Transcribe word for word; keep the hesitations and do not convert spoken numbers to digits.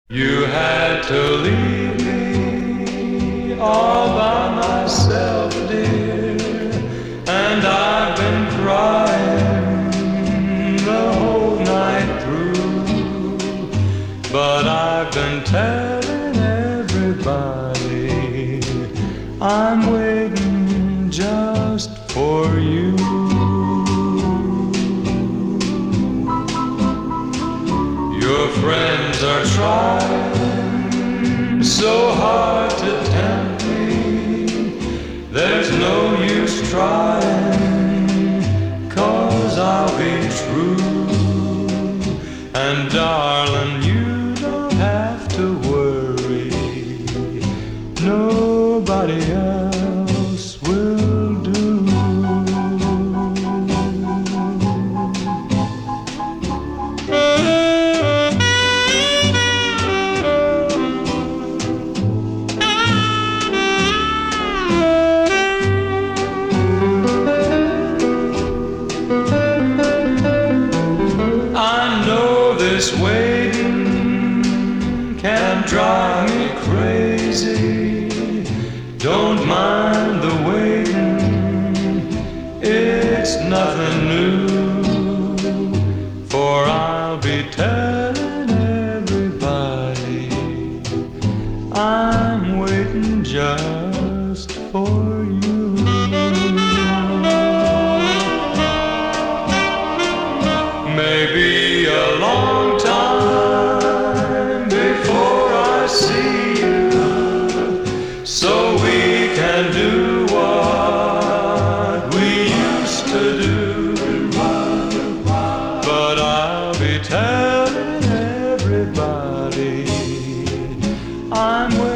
You had to leave me all by myself, dear, and I've been crying the whole night through, but I've been telling everybody I'm waiting just for you. Your friends are trying so hard to tempt me. There's no use trying, 'cause I'll be true. And darling, you don't have to worry, nobody else will do. This waiting can drive me crazy. Don't mind the waiting, it's nothing new. For I'll be telling everybody I'm waiting just for you. Maybe a long time before I see you, so we can do what we used to do. But I'll be telling everybody I'm